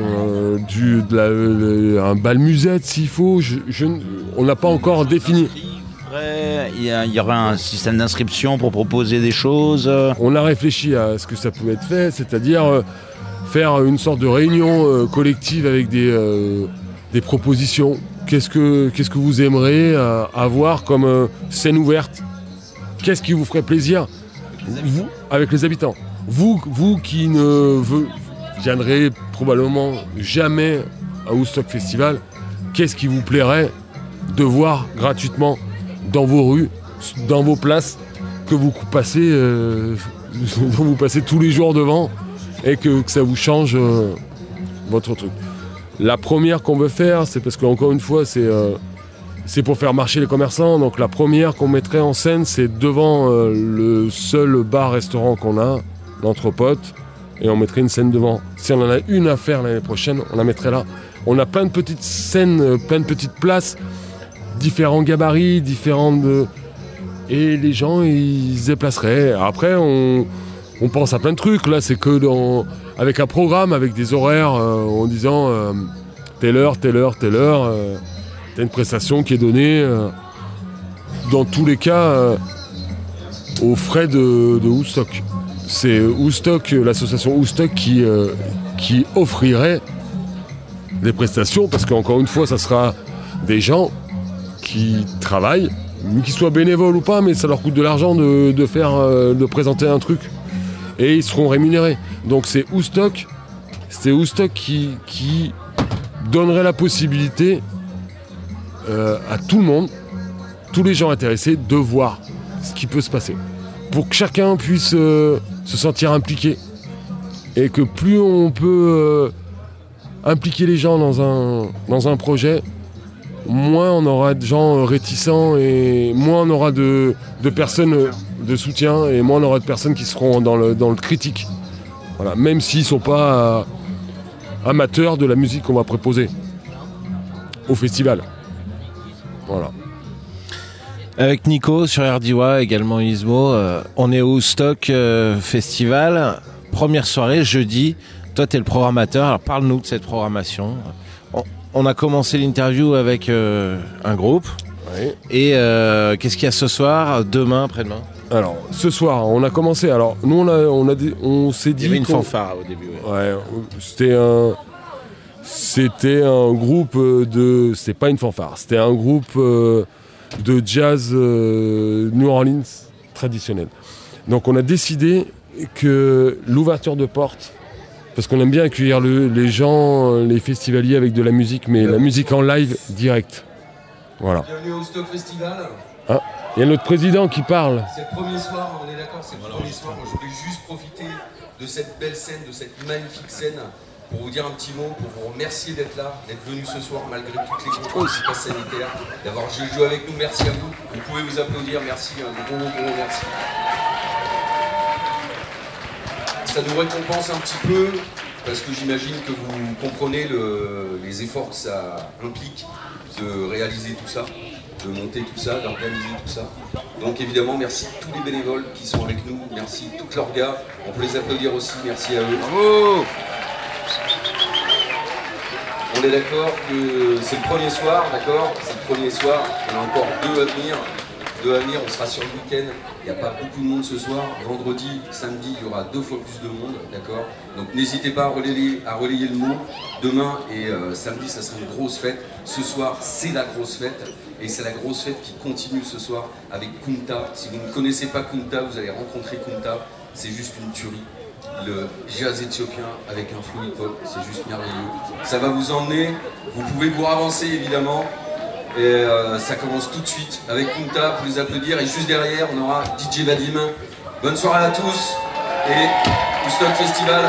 un bal musette s'il faut. On n'a pas encore défini. Il y aura un système d'inscription pour proposer des choses. On a réfléchi à ce que ça pouvait être fait, c'est-à-dire faire une sorte de réunion collective avec des propositions. Qu'est-ce que vous aimeriez avoir comme scène ouverte? Qu'est-ce qui vous ferait plaisir, vous, avec les habitants? Vous qui ne viendrez probablement jamais à Woodstock Festival, qu'est-ce qui vous plairait de voir gratuitement dans vos rues, dans vos places, que vous passez, dont vous passez tous les jours devant et que ça vous change votre truc. La première qu'on veut faire, c'est parce qu'encore une fois, c'est pour faire marcher les commerçants. Donc la première qu'on mettrait en scène, c'est devant le seul bar-restaurant qu'on a, l'Entrepote, et on mettrait une scène devant. Si on en a une à faire l'année prochaine, on la mettrait là. On a plein de petites scènes, plein de petites places, différents gabarits, et les gens, ils se déplaceraient. Après, on pense à plein de trucs. Là, c'est que avec un programme, avec des horaires, en disant telle heure, t'as une prestation qui est donnée, dans tous les cas, aux frais de Woodstock. C'est Woodstock, l'association Woodstock qui offrirait des prestations, parce qu'encore une fois, ça sera des gens qui travaillent, qu'ils soient bénévoles ou pas, mais ça leur coûte de l'argent de présenter un truc. Et ils seront rémunérés. Donc c'est Woodstock qui donnerait la possibilité à tout le monde, tous les gens intéressés, de voir. ce qui peut se passer. Pour que chacun puisse se sentir impliqué. Et que plus on peut impliquer les gens dans un projet, moins on aura de gens réticents et moins on aura de personnes de soutien et moins on aura de personnes qui seront dans le critique. Voilà, même s'ils ne sont pas amateurs de la musique qu'on va proposer au festival. Voilà. Avec Nico sur RDY, également Ismo, on est au Stock Festival. Première soirée, jeudi. Toi, tu es le programmateur. Alors, parle-nous de cette programmation. On a commencé l'interview avec un groupe. Oui. Et qu'est-ce qu'il y a ce soir, demain, après-demain ? Alors, ce soir, on a commencé. Alors, nous, on s'est dit. Il y avait une fanfare au début. Ouais, c'était un groupe de. C'était pas une fanfare, c'était un groupe de jazz New Orleans traditionnel. Donc, on a décidé que l'ouverture de porte, parce qu'on aime bien accueillir les gens, les festivaliers avec de la musique, mais la musique en live direct. Voilà. Bienvenue au Stock Festival. Ah, il y a notre président qui parle. C'est le premier soir, on est d'accord, c'est le premier soir. Moi, je voulais juste profiter de cette belle scène, de cette magnifique scène, pour vous dire un petit mot, pour vous remercier d'être là, d'être venu ce soir malgré toutes les contraintes sanitaires, d'avoir joué avec nous. Merci à vous. Vous pouvez vous applaudir. Merci, un gros merci. Ça nous récompense un petit peu, parce que j'imagine que vous comprenez les efforts que ça implique de réaliser tout ça, de monter tout ça, d'organiser tout ça. Donc évidemment, merci à tous les bénévoles qui sont avec nous, merci à tous leurs gars, on peut les applaudir aussi, merci à eux. Bravo! On est d'accord que c'est le premier soir, d'accord? C'est le premier soir, on a encore deux à venir, on sera sur le week-end. Il n'y a pas beaucoup de monde ce soir. Vendredi, samedi, il y aura 2 fois plus de monde, d'accord? Donc n'hésitez pas à relayer le mot. Demain et samedi, ça sera une grosse fête. Ce soir, c'est la grosse fête. Et c'est la grosse fête qui continue ce soir avec Kunta. Si vous ne connaissez pas Kunta, vous allez rencontrer Kunta. C'est juste une tuerie. Le jazz éthiopien avec un flow hip-hop, c'est juste merveilleux. Ça va vous emmener. Vous pouvez vous avancer évidemment. Et ça commence tout de suite avec Kunta pour les applaudir. Et juste derrière, on aura DJ Vadim. Bonne soirée à tous et au Stock Festival.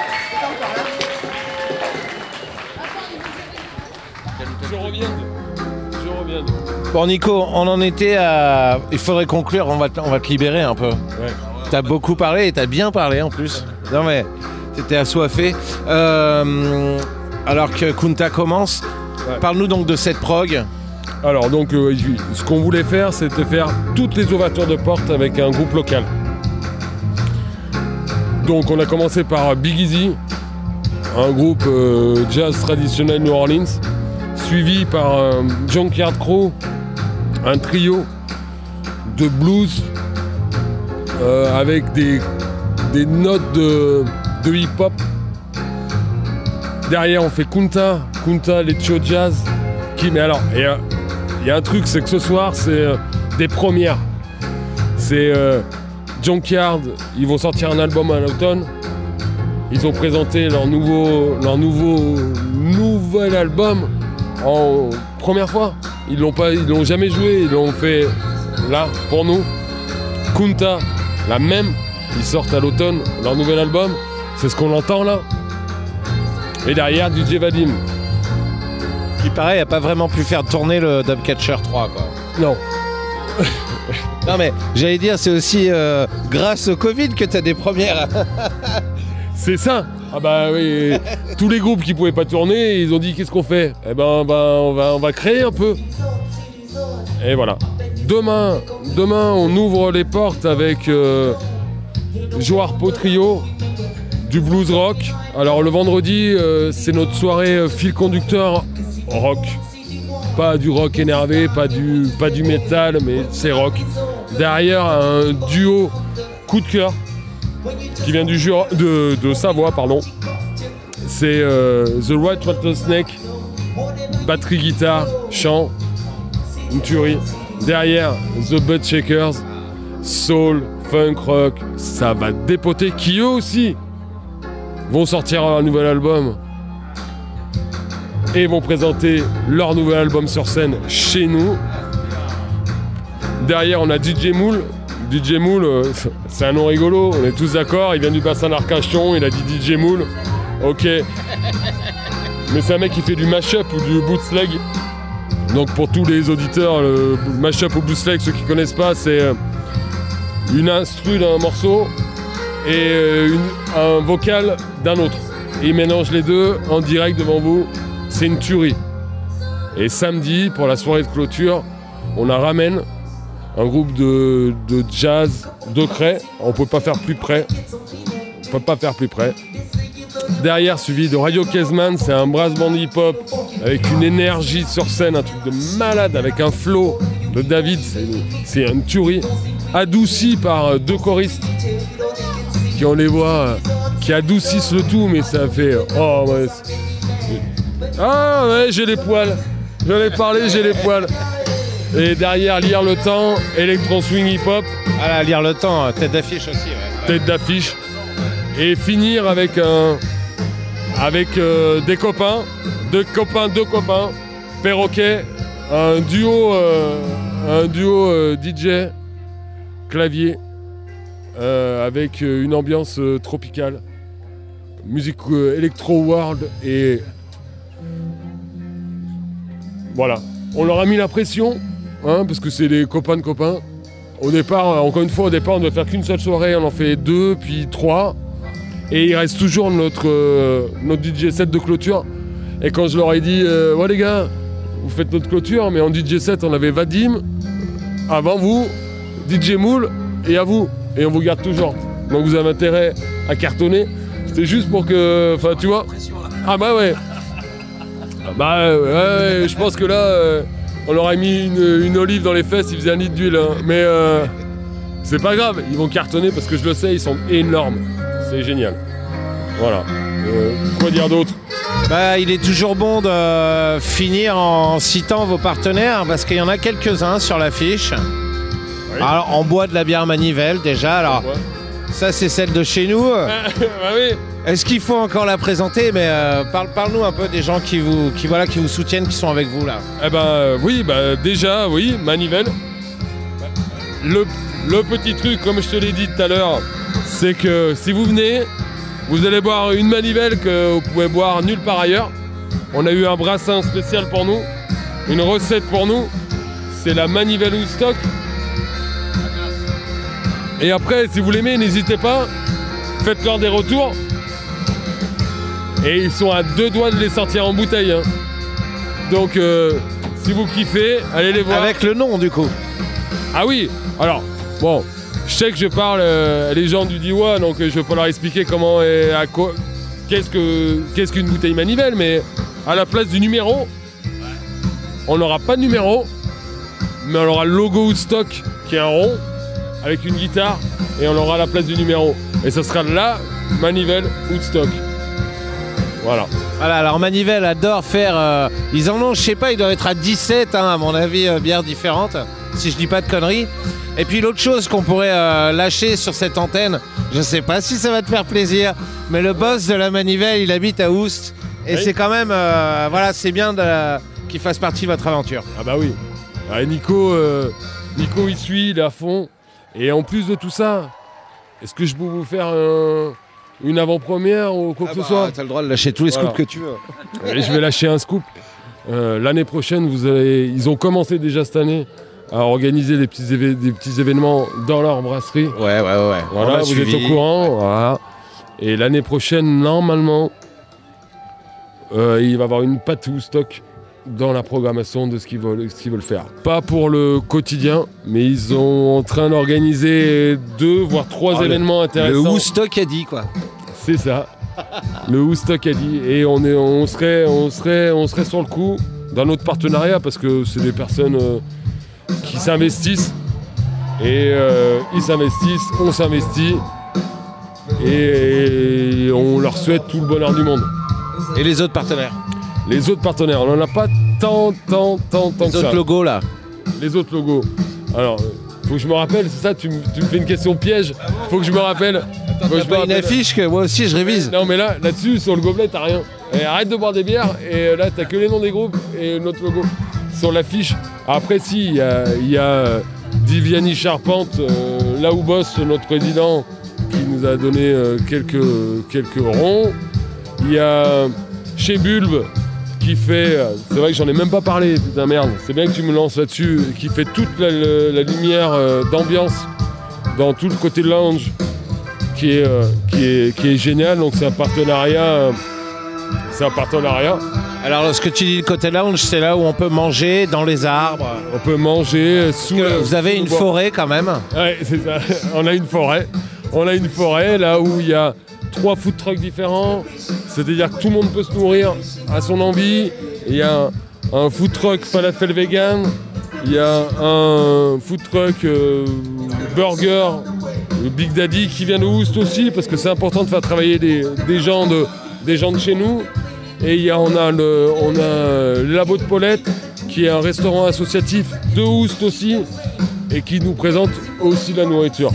Je reviens. Bon, Nico, on en était à. Il faudrait conclure, on va te libérer un peu. Ouais. T'as beaucoup parlé et t'as bien parlé en plus. Non, mais t'étais assoiffé. Alors que Kunta commence, parle-nous donc de cette prog. Alors donc ce qu'on voulait faire, c'était faire toutes les ouvertures de porte avec un groupe local. Donc on a commencé par Big Easy, un groupe jazz traditionnel New Orleans, suivi par Junkyard Crow, un trio de blues avec des notes de hip-hop. Derrière on fait Kunta, les Tio Jazz. Mais alors, il y a un truc, c'est que ce soir, c'est des premières. C'est Junkyard, ils vont sortir un album à l'automne. Ils ont présenté leur nouvel album en première fois. Ils l'ont jamais joué, ils l'ont fait là, pour nous. Kunta, la même, ils sortent à l'automne leur nouvel album. C'est ce qu'on entend là. Et derrière, DJ Vadim. Qui paraît n'a pas vraiment pu faire tourner le Dubcatcher 3 quoi. Non. Non mais j'allais dire c'est aussi grâce au Covid que tu as des premières. C'est ça. Ah bah oui. Tous les groupes qui pouvaient pas tourner, ils ont dit qu'est-ce qu'on fait? Eh ben on va créer un peu. Et voilà. Demain on ouvre les portes avec Joarpo Trio, du blues rock. Alors le vendredi c'est notre soirée fil conducteur rock. Pas du rock énervé, pas du métal, mais c'est rock. Derrière un duo coup de cœur qui vient de Savoie, pardon. C'est The White Rattlesnake, batterie, guitare, chant, une tuerie. Derrière The Butt Shakers, soul, funk, rock, ça va dépoter. Qui eux aussi vont sortir un nouvel album et vont présenter leur nouvel album sur scène chez nous. Derrière, on a DJ Moule DJ Moule, c'est un nom rigolo, on est tous d'accord, il vient du bassin d'Arcachon, il a dit DJ Moule, ok. Mais c'est un mec qui fait du mash-up ou du bootleg. Donc pour tous les auditeurs, le mash-up ou bootleg, ceux qui connaissent pas, c'est une instru d'un morceau et un vocal d'un autre. Et il mélange les deux en direct devant vous, c'est une tuerie. Et samedi, pour la soirée de clôture, on ramène un groupe de jazz de Cray. On peut pas faire plus près. Derrière, suivi de Radio Kezman, c'est un brass band hip-hop avec une énergie sur scène, un truc de malade, avec un flow de David, c'est une tuerie. Adouci par deux choristes qui, on les voit, qui adoucissent le tout, mais ça fait... Oh, ouais, ah ouais, j'ai les poils. J'en ai parlé, j'ai les poils. Et derrière, Lire le temps, Electro Swing Hip Hop. Ah là, Lire le temps, tête d'affiche aussi. Ouais. Tête d'affiche. Et finir avec des copains, deux copains, Perroquet, un duo DJ, clavier, avec une ambiance tropicale, musique électro world et voilà. On leur a mis la pression, hein, parce que c'est des copains de copains. Au départ, encore une fois, on ne devait faire qu'une seule soirée, on en fait 2, puis 3. Et il reste toujours notre DJ set de clôture. Et quand je leur ai dit, ouais les gars, vous faites notre clôture, mais en DJ set, on avait Vadim, avant vous, DJ Moule, et à vous. Et on vous garde toujours. Donc vous avez intérêt à cartonner. C'était juste pour que, enfin tu vois. Ah bah ouais. Bah ouais, je pense que là, on leur a mis une olive dans les fesses, ils faisaient un litre d'huile. Hein. Mais c'est pas grave, ils vont cartonner parce que je le sais, ils sont énormes. C'est génial. Voilà. Quoi dire d'autre ? Bah, il est toujours bon de finir en citant vos partenaires parce qu'il y en a quelques-uns sur l'affiche. Oui. Alors, on boit de la bière Manivelle déjà. Alors, ça, c'est celle de chez nous. Bah oui. Est-ce qu'il faut encore la présenter ? Mais parle-nous un peu des gens qui vous soutiennent, qui sont avec vous là. Eh ben oui, déjà, oui, Manivelle. Le petit truc, comme je te l'ai dit tout à l'heure, c'est que si vous venez, vous allez boire une Manivelle que vous pouvez boire nulle part ailleurs. On a eu un brassin spécial pour nous, une recette pour nous. C'est la Manivelle Woodstock. Et après, si vous l'aimez, n'hésitez pas, faites-leur des retours. Et ils sont à 2 doigts de les sortir en bouteille. Hein. Donc, si vous kiffez, allez les voir. Avec le nom, du coup. Ah oui, alors, bon, je sais que je parle les gens du Diwa, donc je vais pas leur expliquer comment et à quoi, qu'est-ce qu'une bouteille Manivelle, mais à la place du numéro, on n'aura pas de numéro, mais on aura le logo Woodstock qui est un rond avec une guitare et on aura la place du numéro. Et ce sera la Manivelle Woodstock. Voilà. Voilà, alors Manivelle adore faire... ils en ont, je sais pas, ils doivent être à 17, hein, à mon avis, bières différentes, si je dis pas de conneries. Et puis l'autre chose qu'on pourrait lâcher sur cette antenne, je sais pas si ça va te faire plaisir, mais le boss de la Manivelle, il habite à Oust. Et oui. C'est quand même... voilà, c'est bien qu'il fasse partie de votre aventure. Ah bah oui. Ah, Nico, il suit, il est à fond. Et en plus de tout ça, est-ce que je peux vous faire une avant-première ou quoi que ce soit ? T'as le droit de lâcher tous les scoops que tu veux. Et je vais lâcher un scoop. L'année prochaine, ils ont commencé déjà cette année à organiser des petits événements dans leur brasserie. Ouais. Voilà, vous êtes au courant. Voilà. Et l'année prochaine, normalement, il va y avoir une pâte Woodstock dans la programmation de ce qu'ils veulent faire. Pas pour le quotidien, mais ils sont en train d'organiser 2 voire 3 événements intéressants. Le Woodstock a dit quoi. C'est ça. Le Woodstock a dit. Et on serait sur le coup dans notre partenariat parce que c'est des personnes qui s'investissent. Et ils s'investissent, on s'investit. Et on leur souhaite tout le bonheur du monde. Et les autres partenaires ? Les autres partenaires, on n'en a pas tant que ça. Les autres logos là. Les autres logos. Alors, faut que je me rappelle, c'est ça, tu me fais une question piège. Faut que je me rappelle. T'as pas une affiche que moi aussi je révise. Non mais là-dessus, sur le gobelet, t'as rien. Et arrête de boire des bières, et là t'as que les noms des groupes et notre logo. Sur l'affiche, après si, il y a Diviani Charpente, là où bosse notre président qui nous a donné quelques ronds. Il y a chez Bulbe qui fait, c'est vrai que j'en ai même pas parlé, putain merde, c'est bien que tu me lances là-dessus, qui fait toute la lumière d'ambiance dans tout le côté lounge qui est génial, donc c'est un partenariat. Alors, ce que tu dis, le côté lounge, c'est là où on peut manger dans les arbres. On peut manger sous. Vous avez une forêt quand même. Ouais, c'est ça. On a une forêt là où il y a 3 food trucks différents. C'est-à-dire que tout le monde peut se nourrir à son envie. Il y a un food truck falafel vegan. Il y a un food truck burger Big Daddy qui vient de Oust aussi, parce que c'est important de faire travailler des gens de chez nous. Et on a le Labo de Paulette, qui est un restaurant associatif de Oust aussi, et qui nous présente aussi la nourriture.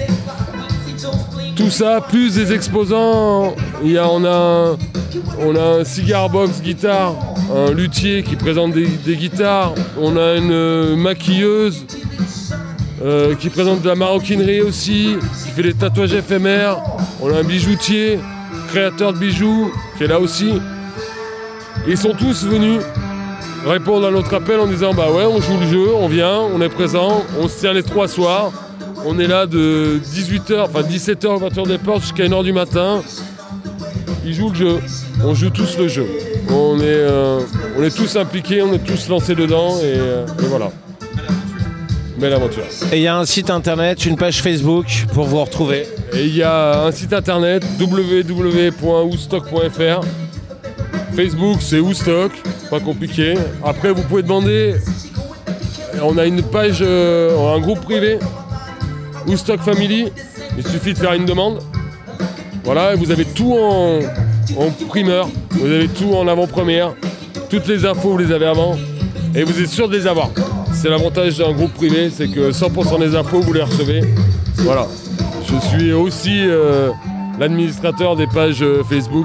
Tout ça, plus des exposants, on a un cigar box guitare, un luthier qui présente des guitares, on a une maquilleuse qui présente de la maroquinerie aussi, qui fait des tatouages éphémères, on a un bijoutier, créateur de bijoux, qui est là aussi. Ils sont tous venus répondre à notre appel en disant bah ouais, on joue le jeu, on vient, on est présent, on se tient les 3 soirs. On est là de 17h, ouverture des portes jusqu'à 1h du matin. Ils jouent le jeu. On joue tous le jeu. On est tous impliqués, on est tous lancés dedans et voilà. Belle aventure. Et il y a un site internet, une page Facebook pour vous retrouver. Et il y a un site internet www.ouststock.fr. Facebook, c'est Ouststock, pas compliqué. Après, vous pouvez demander. On a une page, un groupe privé. Ouststock Family, il suffit de faire une demande. Voilà, vous avez tout en primeur, vous avez tout en avant-première. Toutes les infos, vous les avez avant. Et vous êtes sûr de les avoir. C'est l'avantage d'un groupe privé, c'est que 100% des infos, vous les recevez. Voilà. Je suis aussi l'administrateur des pages Facebook.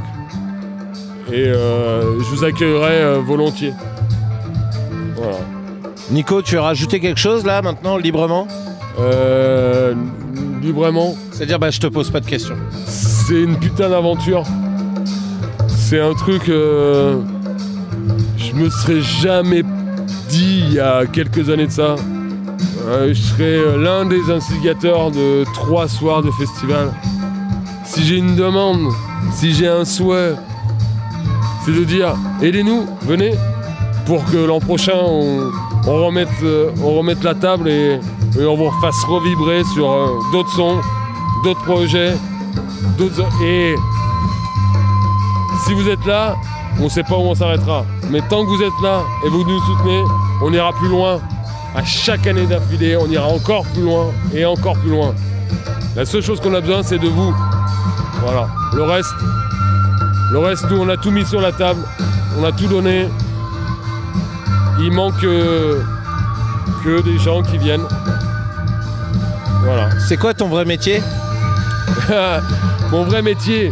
Et je vous accueillerai volontiers. Voilà. Nico, tu as rajouté quelque chose là, maintenant, librement ? Librement. C'est-à-dire, je te pose pas de questions. C'est une putain d'aventure. C'est un truc je me serais jamais dit il y a quelques années de ça. Je serais l'un des instigateurs de 3 soirs de festival. Si j'ai une demande, si j'ai un souhait, c'est de dire aidez-nous, venez, pour que l'an prochain on remette la table et on vous fasse revibrer sur d'autres sons, d'autres projets, et si vous êtes là, on ne sait pas où on s'arrêtera. Mais tant que vous êtes là et vous nous soutenez, on ira plus loin. À chaque année d'affilée, on ira encore plus loin et encore plus loin. La seule chose qu'on a besoin, c'est de vous. Voilà. Le reste, nous, on a tout mis sur la table. On a tout donné. Il manque que des gens qui viennent. Voilà. C'est quoi ton vrai métier ? Mon vrai métier,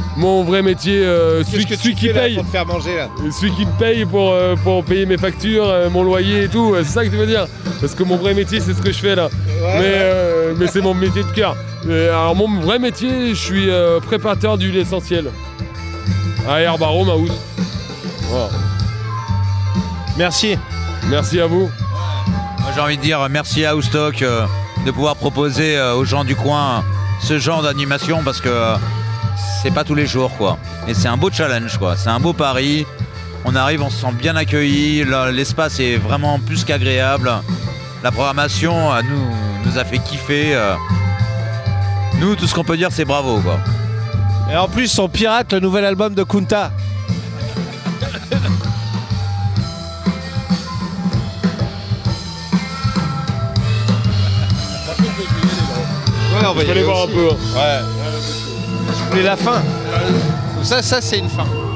celui qui paye. Pour te faire manger là. Celui qui me paye pour payer mes factures, mon loyer et tout, c'est ça que tu veux dire ? Parce que mon vrai métier, c'est ce que je fais là. Ouais, mais c'est mon métier de cœur. Alors mon vrai métier, je suis préparateur d'huile essentielle à Herbe Arôme à Oust. Voilà. Merci. Merci à vous. Moi, j'ai envie de dire merci à Ouststock de pouvoir proposer aux gens du coin ce genre d'animation, parce que c'est pas tous les jours quoi. Et c'est un beau challenge quoi, c'est un beau pari. On arrive, on se sent bien accueilli, l'espace est vraiment plus qu'agréable. La programmation nous a fait kiffer. Nous, tout ce qu'on peut dire, c'est bravo quoi. Et en plus, on pirate le nouvel album de Kunta. Ouais, on va y aller voir un peu. Ouais. Je voulais la fin. Ça c'est une fin.